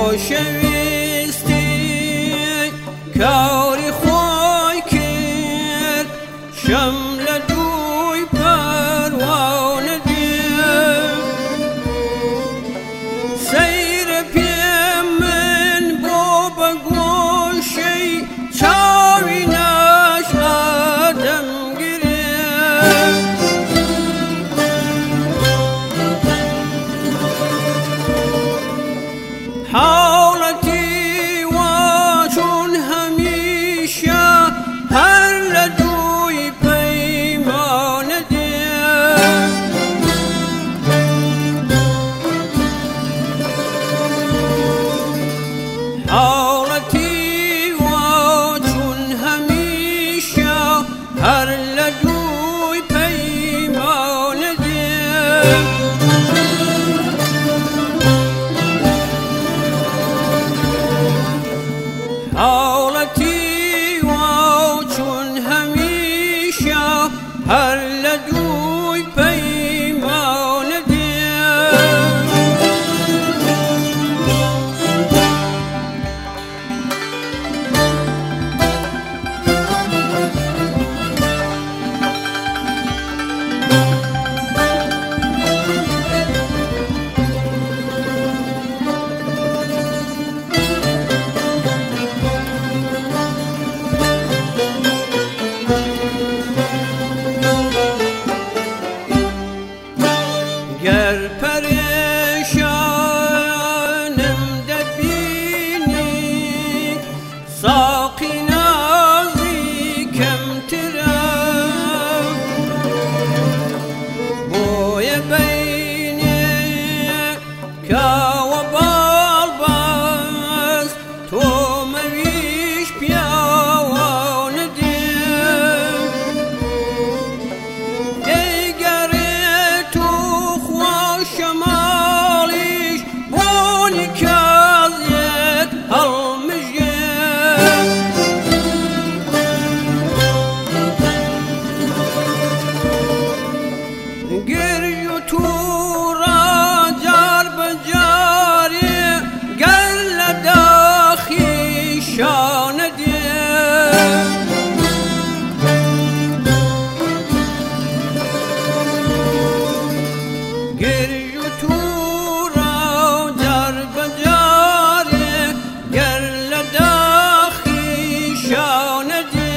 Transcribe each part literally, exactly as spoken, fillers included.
خۆشەویستی کاری خۆی کرد شەم لە دووی پەروانە دێ سەیرە پێم من بۆ بە گۆشەی چاوی ناش ئادەمگرێ حاڵەتی وا چون هەمیشە هەر لە دووی پەیمانە دێ حاڵەتی وا چون هەمیشە هەر لە دووی پەیمانە دێ حاڵەتی وا چون هەمیشە هەر لە دووی پەیمانە دێ گەر پەرێشانم دەبینی ساقی نازی کەمترە بۆیە بەینێ کاوە باڵباز تۆمەویش پیاوانە دێ دەیگەڕێت و شەماڵیش بۆنی کازێت هەڵمژێ گرژ و تووڕە جار بەجارێ گەر لە داخی شانە دێ گرژ و تووڕە جار بەجارێ گەر لە داخی شانە دێ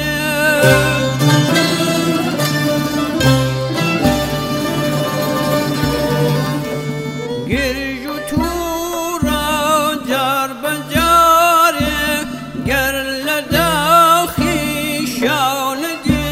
گرژ و تووڕە جار بەجارێ گەر لە داخی شانە دێ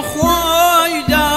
خوای